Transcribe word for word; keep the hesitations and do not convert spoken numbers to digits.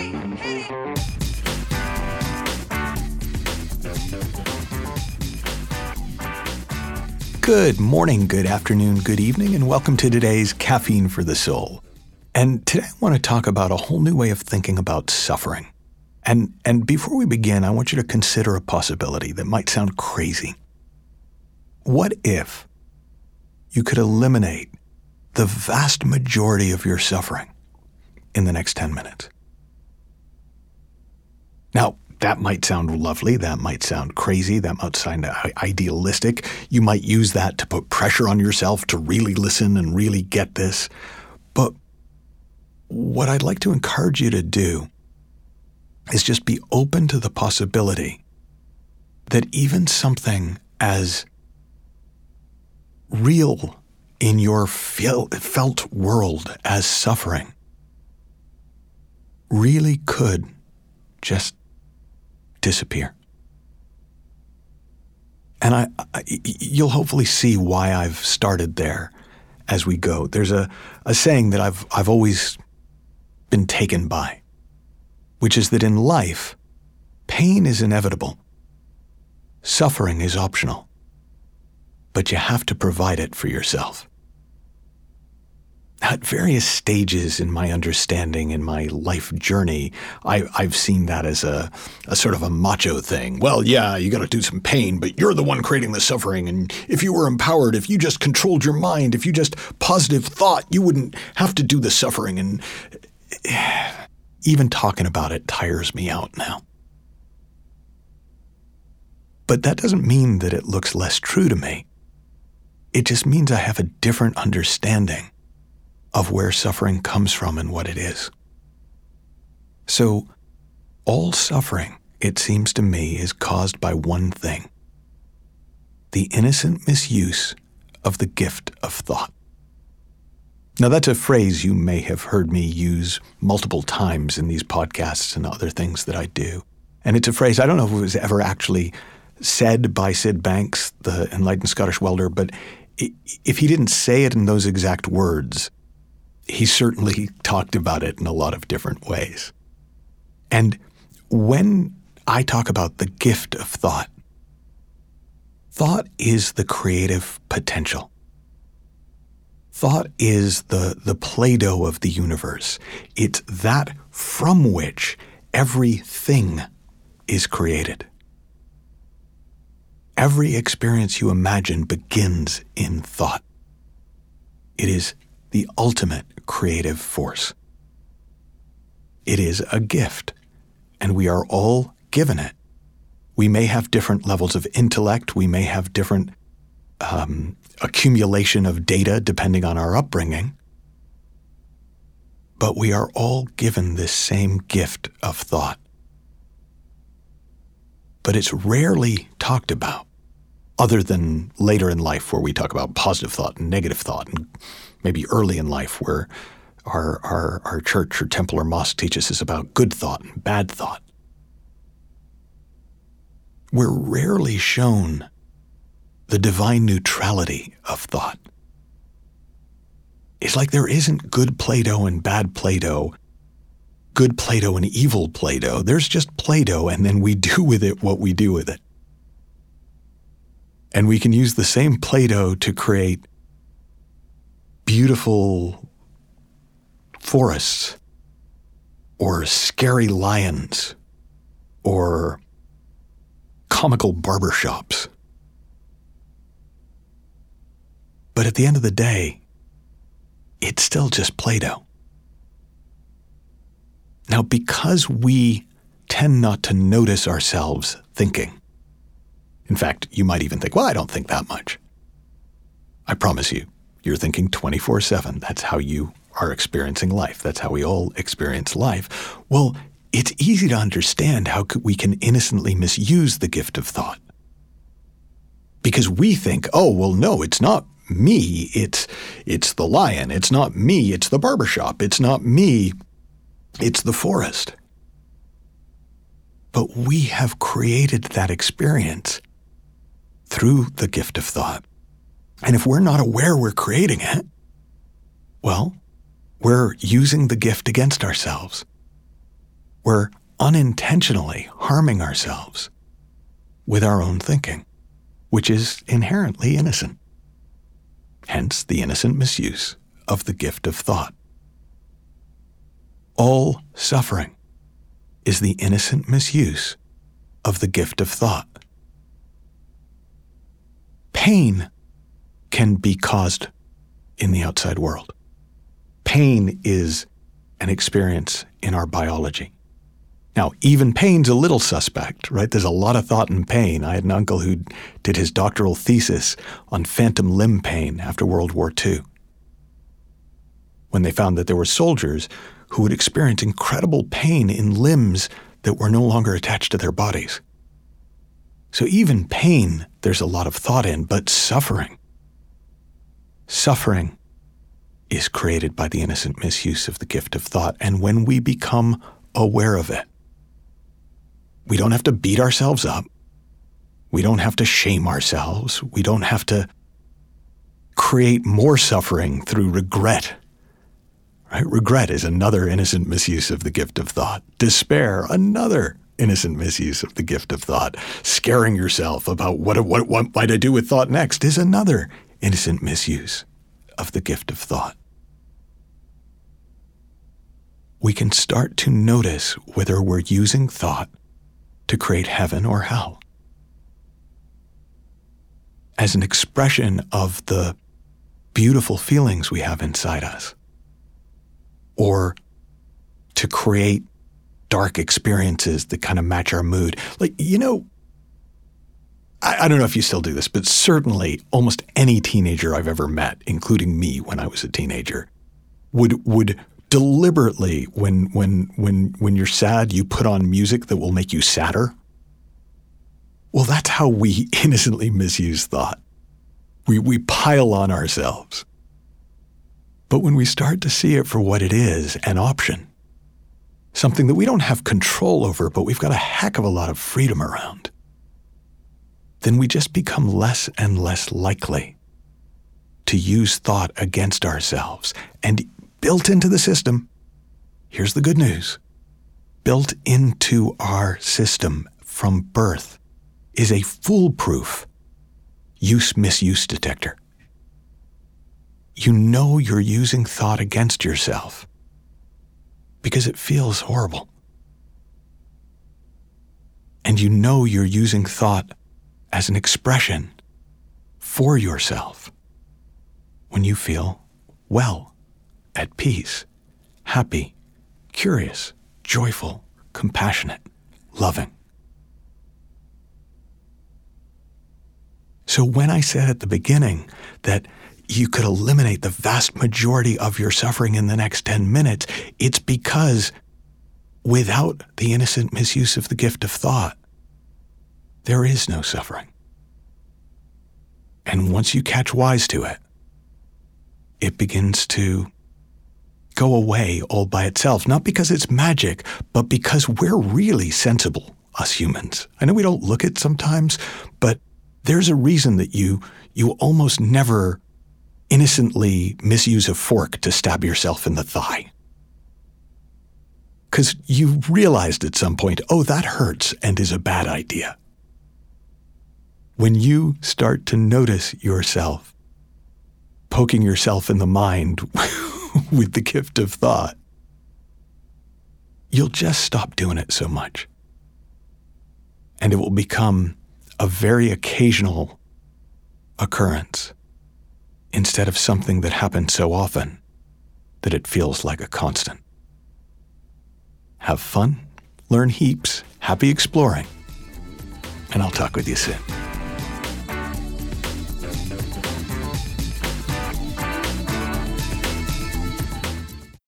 Good morning, good afternoon, good evening, and welcome to today's Caffeine for the Soul. And today I want to talk about a whole new way of thinking about suffering. And, and before we begin, I want you to consider a possibility that might sound crazy. What if you could eliminate the vast majority of your suffering in the next ten minutes? Now, that might sound lovely, that might sound crazy, that might sound idealistic. You might use that to put pressure on yourself to really listen and really get this. But what I'd like to encourage you to do is just be open to the possibility that even something as real in your feel, felt world as suffering really could just disappear. And I, I, you'll hopefully see why I've started there as we go. There's a, a saying that I've I've always been taken by, which is that in life, pain is inevitable. Suffering is optional, but you have to provide it for yourself. At various stages in my understanding, in my life journey, I, I've seen that as a, a sort of a macho thing. Well, yeah, you got to do some pain, but you're the one creating the suffering. And if you were empowered, if you just controlled your mind, if you just positive thought, you wouldn't have to do the suffering. And even talking about it tires me out now. But that doesn't mean that it looks less true to me. It just means I have a different understanding of where suffering comes from and what it is. So, all suffering, it seems to me, is caused by one thing: the innocent misuse of the gift of thought. Now, that's a phrase you may have heard me use multiple times in these podcasts and other things that I do. And it's a phrase, I don't know if it was ever actually said by Sid Banks, the enlightened Scottish welder, but if he didn't say it in those exact words, he certainly talked about it in a lot of different ways. And when I talk about the gift of thought, thought is the creative potential. Thought is the, the Play-Doh of the universe. It's that from which everything is created. Every experience you imagine begins in thought. It is the ultimate creative force. It is a gift, and we are all given it. We may have different levels of intellect, we may have different um, accumulation of data depending on our upbringing, but we are all given this same gift of thought. But it's rarely talked about, other than later in life where we talk about positive thought and negative thought, and maybe early in life where our, our, our church or temple or mosque teaches us about good thought and bad thought. We're rarely shown the divine neutrality of thought. It's like there isn't good Play-Doh and bad Play-Doh, good Play-Doh and evil Play-Doh. There's just Play-Doh, and then we do with it what we do with it. And we can use the same Play-Doh to create beautiful forests, or scary lions, or comical barbershops. But at the end of the day, it's still just Play-Doh. Now, because we tend not to notice ourselves thinking, in fact, you might even think, well, I don't think that much. I promise you, you're thinking twenty-four seven. That's how you are experiencing life. That's how we all experience life. Well, it's easy to understand how we can innocently misuse the gift of thought. Because we think, oh, well, no, it's not me. It's, it's the lion. It's not me. It's the barbershop. It's not me. It's the forest. But we have created that experience through the gift of thought. And if we're not aware we're creating it, well, we're using the gift against ourselves. we're unintentionally harming ourselves with our own thinking, which is inherently innocent. Hence the innocent misuse of the gift of thought. All suffering is the innocent misuse of the gift of thought. Pain can be caused in the outside world. Pain is an experience in our biology. Now, even pain's a little suspect, right? There's a lot of thought in pain. I had an uncle who did his doctoral thesis on phantom limb pain after World War Two, when they found that there were soldiers who would experience incredible pain in limbs that were no longer attached to their bodies. So even pain, there's a lot of thought in, but suffering, suffering is created by the innocent misuse of the gift of thought. And when we become aware of it, we don't have to beat ourselves up. We don't have to shame ourselves. We don't have to create more suffering through regret. Right? Regret is another innocent misuse of the gift of thought. Despair, another innocent misuse of the gift of thought. Scaring yourself about what, what, what might I do with thought next is another innocent misuse of the gift of thought. We can start to notice whether we're using thought to create heaven or hell, as an expression of the beautiful feelings we have inside us, or to create dark experiences that kind of match our mood. Like, you know, I, I don't know if you still do this, but certainly almost any teenager I've ever met, including me when I was a teenager, would would deliberately, when when when when you're sad, you put on music that will make you sadder. Well, that's how we innocently misuse thought. We we pile on ourselves. But when we start to see it for what it is, an option, something that we don't have control over, but we've got a heck of a lot of freedom around, then we just become less and less likely to use thought against ourselves. And built into the system, here's the good news, built into our system from birth is a foolproof use-misuse detector. You know you're using thought against yourself because it feels horrible. And you know you're using thought as an expression for yourself when you feel well, at peace, happy, curious, joyful, compassionate, loving. So when I said at the beginning that you could eliminate the vast majority of your suffering in the next ten minutes, it's because without the innocent misuse of the gift of thought, there is no suffering. And once you catch wise to it, it begins to go away all by itself, not because it's magic, but because we're really sensible, us humans. I know we don't look it sometimes, but there's a reason that you you almost never innocently misuse a fork to stab yourself in the thigh. Because you realized at some point, oh, that hurts and is a bad idea. When you start to notice yourself poking yourself in the mind with the gift of thought, you'll just stop doing it so much. And it will become a very occasional occurrence instead of something that happens so often that it feels like a constant. Have fun, learn heaps, happy exploring, and I'll talk with you soon.